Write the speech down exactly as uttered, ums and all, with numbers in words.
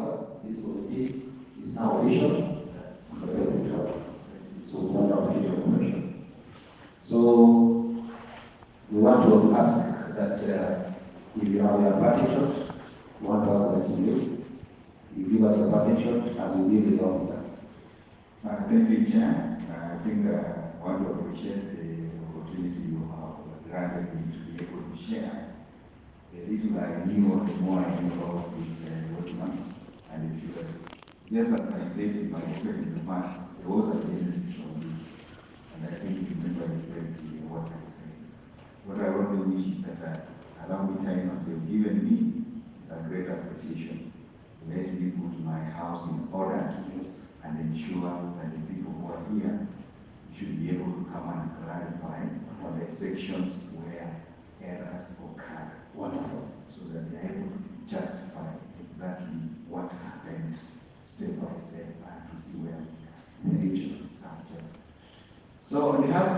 us. This committee is now official. Connected with us. So we want to appreciate your cooperation. So we want to ask that uh, if you have your party shot, one person that you you give us a party shot as you give the officer. Uh, thank you, Chair. Uh, I think uh, I want to appreciate the opportunity you have granted me to be able to share the little I knew or the more I knew about this uh, document. And if you uh, just as I said in my opening remarks, there was a genesis of this. And I think you remember very clearly what I said. What I want to wish is that uh, allow me time as you've given me is a great appreciation. Let me put my house in order, yes, and ensure that the people who are here should be able to come and clarify on the sections where errors occurred. Wonderful. So that they are able to justify exactly what happened step by step and to see where we are. Thank you. Subject. So on behalf